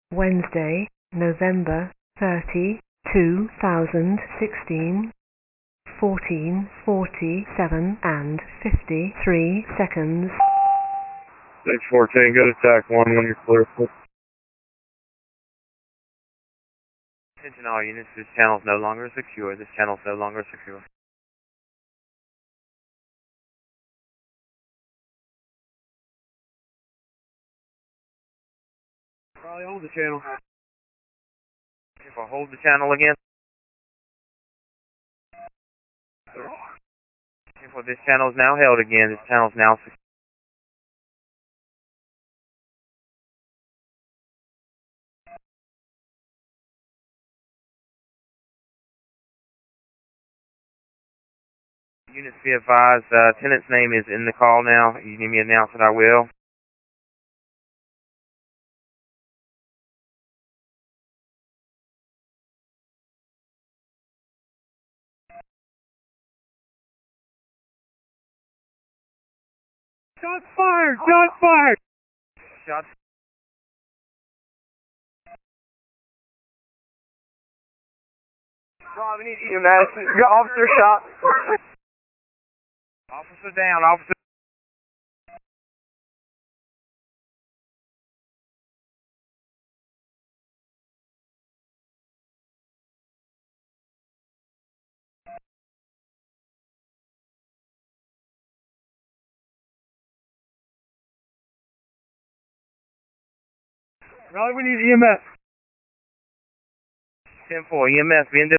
Wednesday, November 30, 2016, 14:47 and 53 seconds. 614, good attack 1 when you're clear. Attention all units, this channel is no longer secure. This channel is no longer secure. Probably hold the channel. If I hold the channel again. If this channel is now held again, this channel is now secure. Units be advised, tenant's name is in the call now. You need me to announce it, I will. Shots fired! Shots fired! Shots. Rob, we need EMS. Got officer shot. Officer down, officer. Rob, we need EMS. 10-4, EMS being